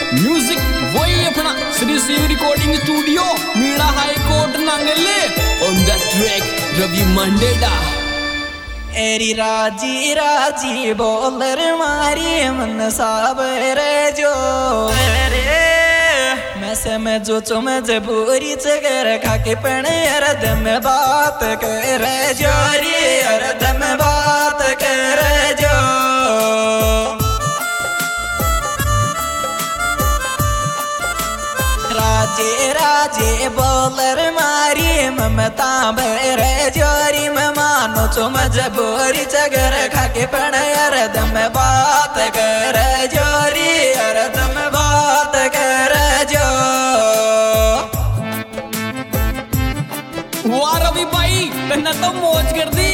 Music वही अपना Shri Shiv recording studio Meena high court Nangle on the track Ravi Mandeda. एरी राजी राजी बोलर मारी मन साबर जो रे मैं समझो तुम जबूरी चगर खाके पण अर्ध में बात कर जोरी अर्ध में बात कर जो राजे राजे बोलर मारी ममता भर जोरी में मानो तुम जबूरी चगर खाके पण अर्ध में बात कर जोरी अर्ध में बात कर जो वाह रवि भाई मैंने तो मौज कर दी।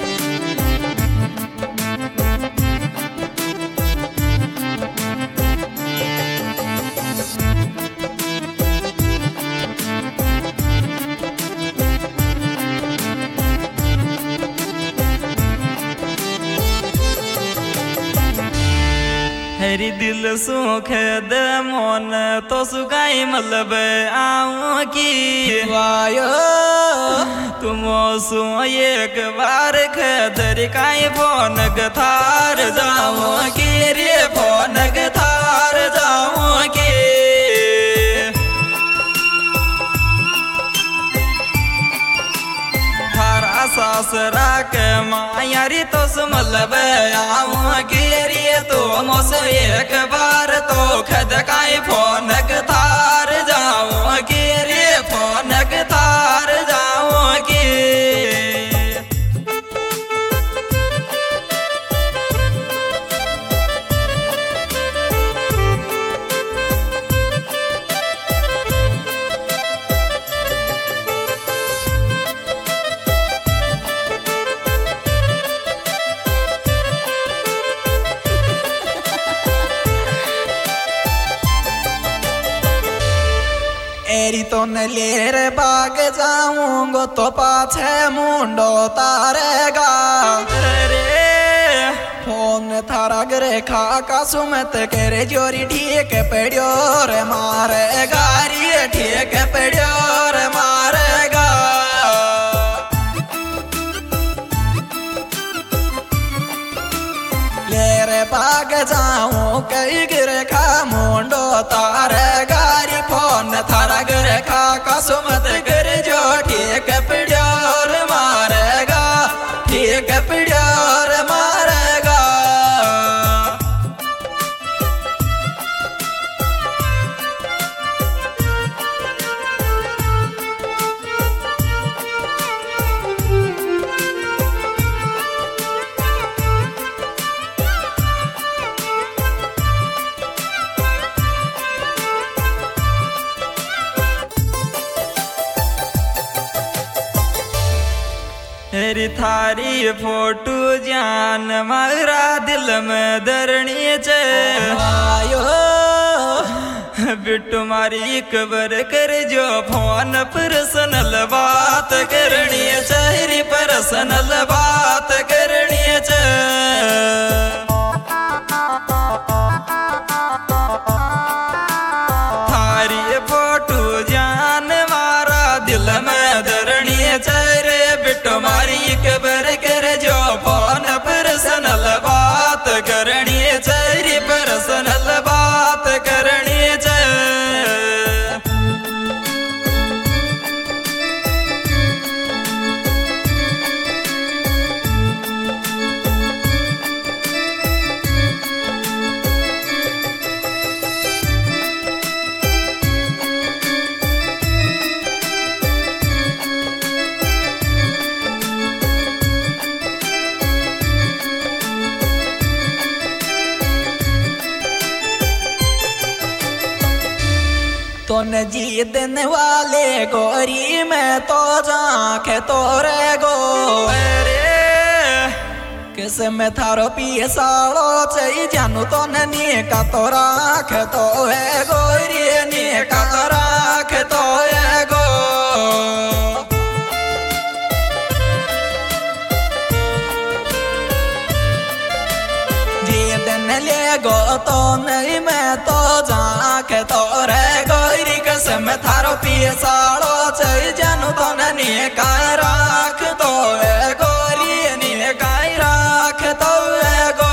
हरी दिल सुख द मोन तो सुगाई मतलब आऊं की वायो तुम सो एक बार खदर काई फोन गथार जाऊं की रे फोन गथार जाऊं की थारा सासरा के मायारी तो मतलब आऊं की रे तो मोस एक बार तो खद काई फोन गथार जाऊं की रे फोन गथार जाऊं की एरी तो न लेर बाग जाऊंगो तो पाछे मुंडो तारेगा रे फोन थारा गरे खाका सुमत करे जोरी ठीक पड़ियो रे मारेगा रे ठीक पड़ियो रे मारेगा लेर बाग जाऊं कई गिरे खा मुंडो तारेगा फोन थारा घर का सुमत घर जो ठीक पिड्योर मारेगा ठीक पिड्योर मारेगा हेरी थारी फोटो जान मारा दिल में दरनी चे आयो बिट्टू मारी कबर कर जो फोन पर्सनल बात करनी चाहिए पर्सनल बात करनी चे थारी फोटो जान मारा दिल में दरनी चाहिए बिट्टू मारी कबर कर जो फोन पर्सनल बात करनी चाहिए पर्सनल बात करनी चाहिए तो न जी दिन वाले गोरी में तो जाख तोरे गो किस में थारो पिसाड़ो चाहिए जानू तो नी का तो राख तो है गोरी नी का तो राख तो है गो जी दिन ले गो तो नहीं मैं तो जा के तोरे गोरी कसम थारो पिसालो चई जानू तो नहीं काय राख तो गोरी नहीं काय राख तो गो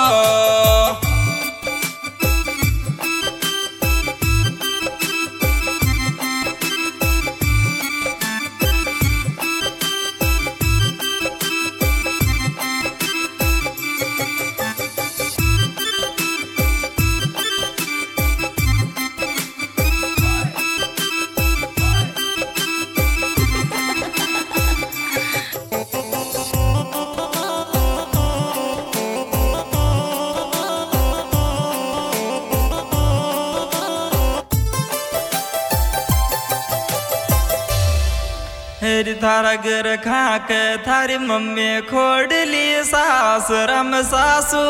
हेरी थारा घर खाक थारी मम्मी खोडली सास रम सासू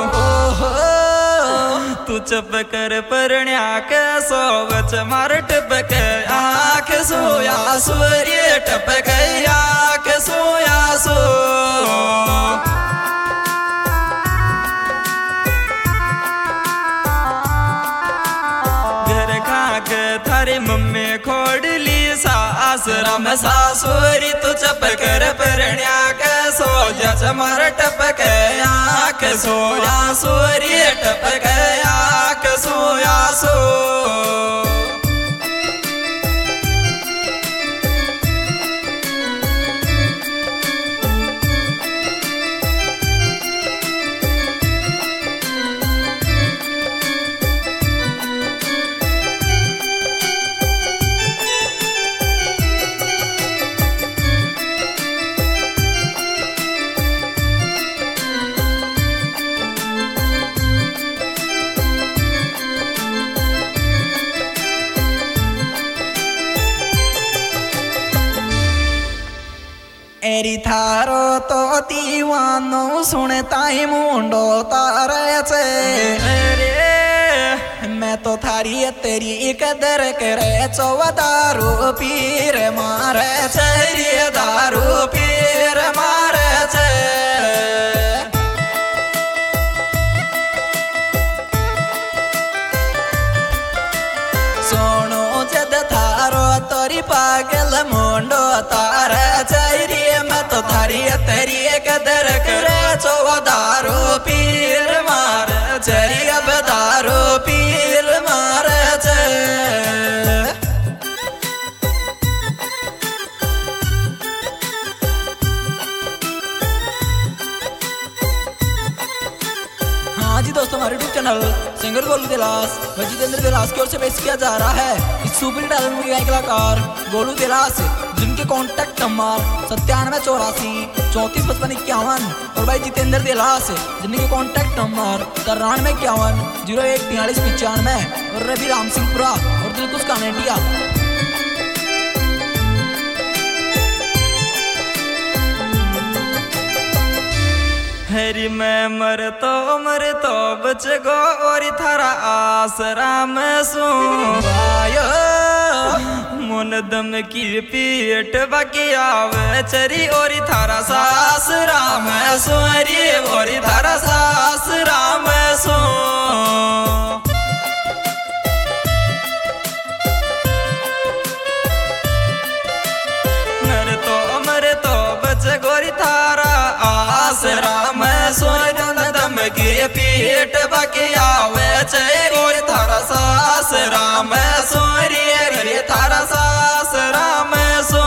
तू चप कर परण्या के सोवच मार टपक आँख सोया सूर्य टपक आँख सोया सो घर खाक थारी मम्मी खोडली सास राम सासुरी तू चप कर परण्या के सोया चमर टपक आँख सोया सूर्य टपक आँख सोया सो एरी थारो तो दीवानो सुनता ही मुंडो तारे छे मैं तो थारी तेरी कदर करे चौवा दारू पीर मारे छे दारू पीर मारे छे सोनो जद थारो तोरी पागल मुंडो तारे छे तो थारी तेरी कदर करे चौवा दारू पीर मार चरी अब दारू पीर मार हाँ जी दोस्तों, हमारे YouTube channel singer Golu Dilas व जितेंद्र दिलास की ओर से पेश किया जा रहा है इस सुपर हिट एल्बम के गायक कलाकार गोलू दिलास, जिनके कॉन्टैक्ट नंबर 9784345551 और भाई जितेंद्र दिलास, जिनके कॉन्टैक्ट नंबर 9351014395 और रवि राम सिंहपुरा और दिलकुश कानेटिया। हरी मैं मर तो बच गो और थारा आसरा में सुयो मन दम की पीट बाकी आवे चरी और थारा सास राम सोरी और थारा सास राम सो मर तो बच गोरी थारा आसरा सोन दम की पीठ बाकी आवे चै गोर थारा सास राम सोरी रे थारा सास राम सो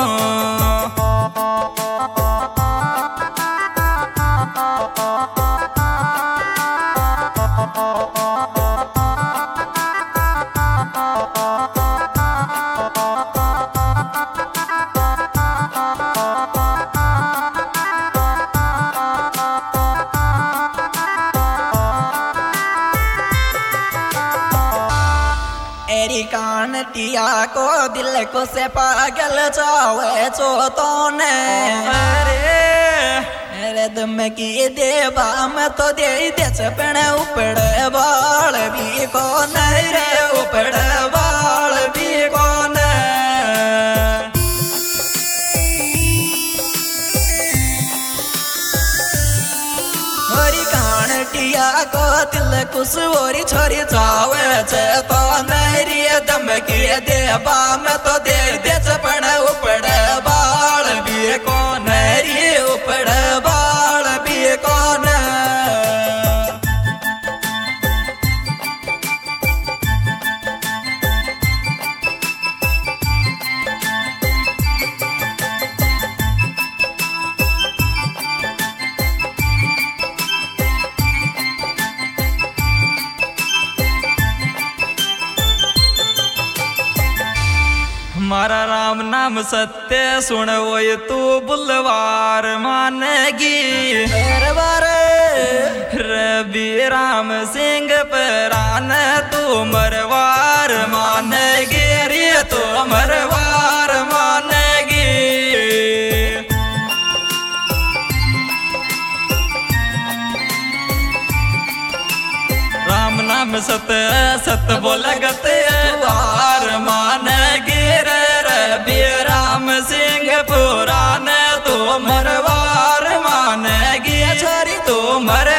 कानटिया को दिल को से पागल चावे चो तो ने अरे दम की देवा मैं तो दे पड़े उपड़े बाल भी को नहीं रे उपड़े बाल भी को कानटिया को दिल कुछ छोरी चावे तो बा में तो दे दे चपड़ उपड़ बाल भी कौन रे उपड़ बाल भी कौन हमारा राम नाम सत्य सुन वो तू बुलवार मानेगी रवि राम सिंह परान तू मरवार मानेगी रे तू मरवार मानेगी राम नाम सत्य सत्य बोलगत वार मानेगी रवि राम सिंह पुराण तो मरवार मानेगी छोरी तो मर